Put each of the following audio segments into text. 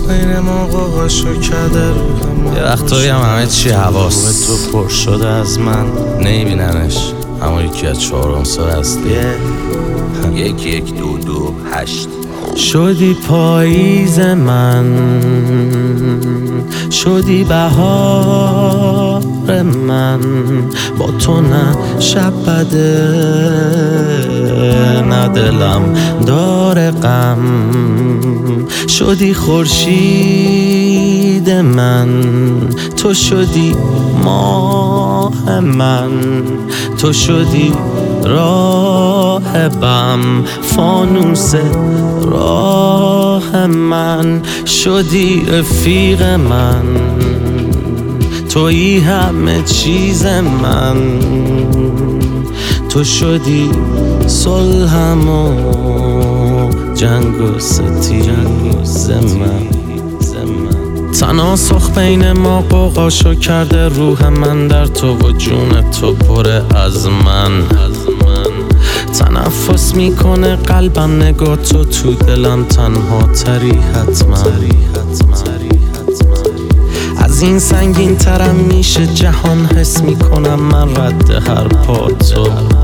بین ما قاقاشو کرده روح. یه وقتایی همه چی حواس تو پر شده از من نمیبیننش، اما یکی از 4 سال هستی. 1 1 2 2 8 شدی پاییز من، شدی بهار من، با تو نه شب بده نه دلم داره غم. شدی خورشید من، تو شدی ماه من، تو شدی راهبم، فانوس راه من. شدی رفیق من، تویی همه چیز من، تو شدی صلحم و جنگ و ستیز من. تناسخ بین ما قوقاشو کرده روح من، در تو و جون تو پره از من. تنفس میکنه قلبم نگاه تو دلم تنها تری حتما. از این سنگین ترم میشه جهان، حس میکنم من رد هر پا تو.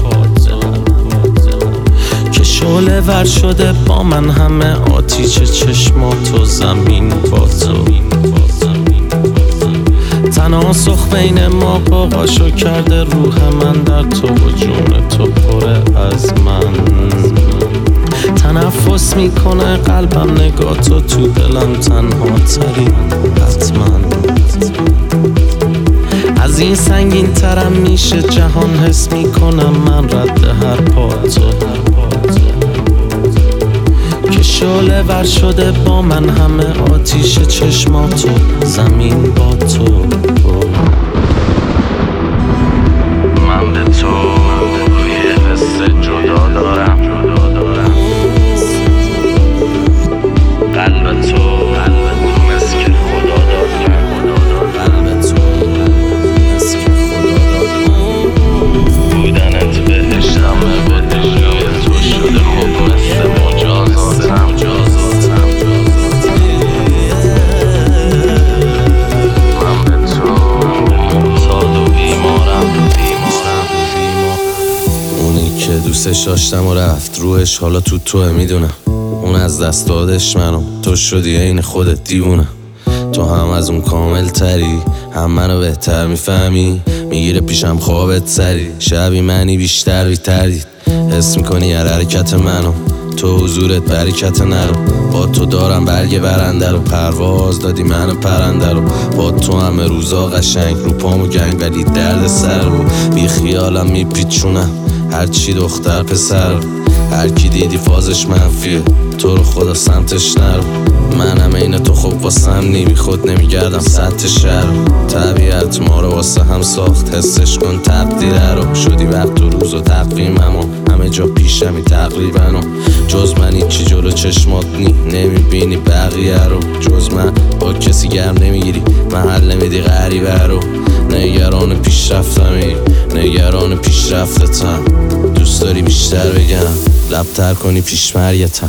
که شعله ور شده با من همه آتیش چشماتو، زمین با تو. تناسخ بین ما قاقاشو کرده روح من، در تو و جون تو پره از من. تنفس میکنه قلبم نگاه تو دلم تنها تری حتما. از این سنگین ترم میشه جهان، حس میکنم من رد هر پا تو. که شعله ور شده با من همه آتیش چشماتو، زمین با تو. من به تو یه حس جدا دارم، قلب تو مثل که خدا داد من، قلب تو مثل که خدا داد من. بودنت بهشتمه، بهشتم تو شده خوب مثل مجازاتم. من به تو معتاد و بیمارم. اونی که دوستش داشتم و رفت روحش حالا توه، میدونم اون از دست دادش منو، تو شدی عین خودت دیوونه. تو هم از اون کامل تری، هم منو بهتر میفهمی، میگیره پیشم خوابت سری. شبی منی بیشتر بیتردید، حس میکنی هر حرکت منو، تو حضورت برکت نرو. با تو دارم برگ برنده رو، پرواز دادی منو پرنده رو. با تو همه روزا قشنگ، رو پامو گنگ ولی درد سر رو. بی خیالم میپیچونم هرچی دختر پسر، هر کی دیدی فازش منفیه، تو رو خدا سمتش نرو. منم این تو خوب واسم نی، خود نمیگردم سطح شهر. طبیعت ما رو واسه هم ساخت، حسش کن تقدیره رو. شدی وقت و روز و تقویمم و همه جا پیشمی تقریبا. و جز من هیچی جلو چشمات نمیبینی بقیه رو. جز من با کسی گرم نمیگیری، محل نمیدی غریبه رو. نگران پیشرفتمی، نگران پیشرفتتم. دوست داری بیشتر بگم، لبتر کنی پیشمریتم.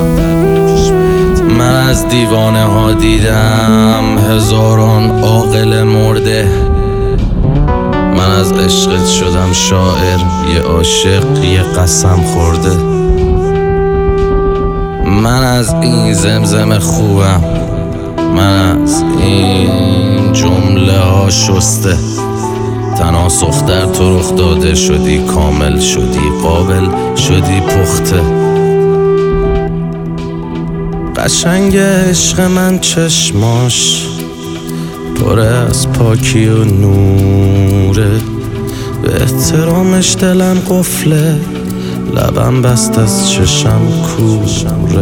من از دیوانه ها دیدم هزاران عاقل مرده. من از عشقت شدم شاعر، یه عاشق یه قسم خورده. من از این زمزم خوبم، من از این جمله ها شسته. تناسخ در تو رخ داده، شدی کامل، شدی قابل، شدی پخته. قشنگ عشق من چشماش پر از پاکی و نوره، به احترامش دلم قفله، لبم بست از چشم کوره.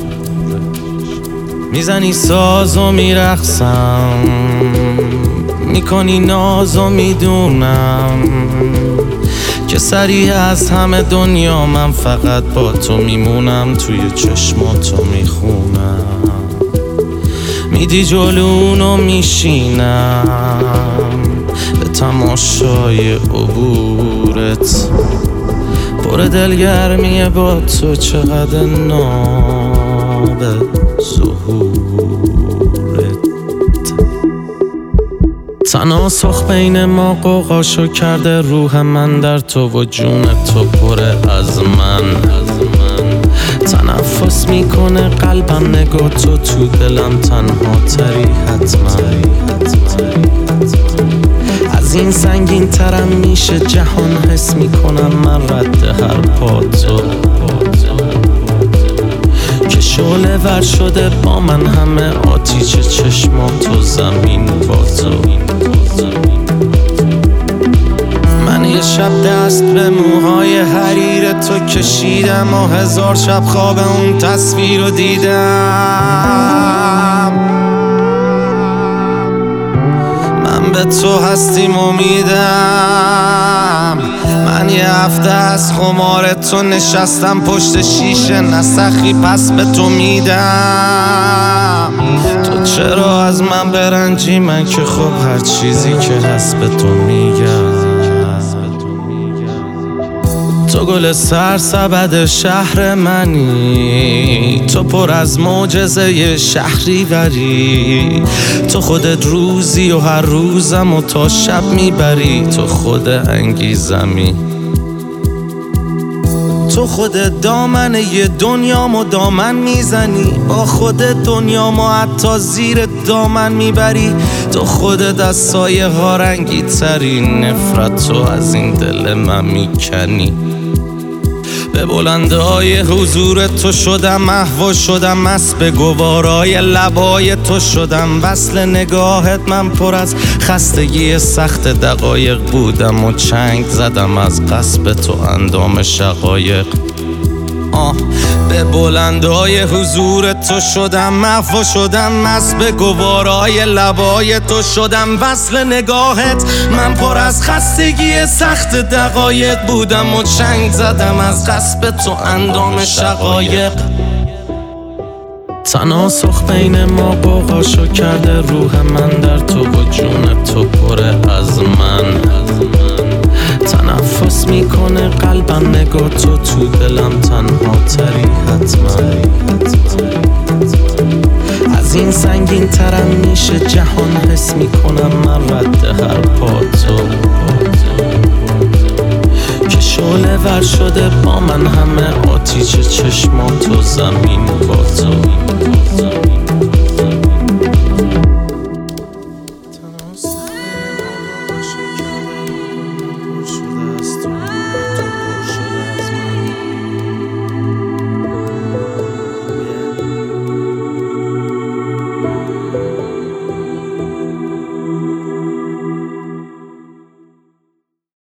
میزنی ساز و میرقصم، میکنی ناز و میدونم که سریع از همه دنیا من فقط با تو میمونم. توی چشماتو میخونم، میدی جلونو میشینم به تماشای عبورت. پر دلگرمیه با تو، چقدر ناب ظهور. تناسخ بین ما قوقاشو کرده، روح من در تو و جون تو پره از من. تنفس میکنه قلبم نگاه تو دلم تنها تری حتما. از این سنگین ترم میشه جهان، حس میکنم من رد هر پا تو. که شعله ور شده با من همه آتیش چشمات و زمین با تو. من یه شب دست به موهای حریر تو کشیدم و 1000 شب خواب اون تصویر رو دیدم. من به تو هستیم امیدم. من یه هفته از خمار تو نشستم پشت شیشه، نسخی پس به تو میدم. تو چرا از من برنجی؟ من که خب هر چیزی که هست به تو میگم. تو گل سرسبد شهر منی، تو پر از معجزه شهری وری. تو خودت روزی و هر روزم و تا شب میبری. تو خود انگیزمی، تو خودت دامن یه دنیامو دامن میزنی. با خودت دنیامو حتی زیر دامن میبری. تو خودت از سایه ها رنگی تری، نفرت تو از این دل من میکنی. به بلندهای حضور تو شدم محو شدم، مست به گوارای لبای تو شدم. وصل نگاهت من پر از خستگی سخت دقایق بودم و چنگ زدم از قصب تو اندام شقایق. به بلندهای حضور تو شدم محو شدم، مست به گوارای لبای تو شدم. وصل نگاهت من پر از خستگی سخت دقایق بودم و چنگ زدم از قصب تو اندام شقایق. تناسخ بین ما قوقاشو کرده، روح من در تو و جون تو پره از من. تنفس میکنه قلبم نگاه تو دلم تنها تری حتما. از این سنگین ترم میشه جهان، حس میکنم من رد هر پا تو. که شعله ور شده با من همه آتیش چشمات و زمین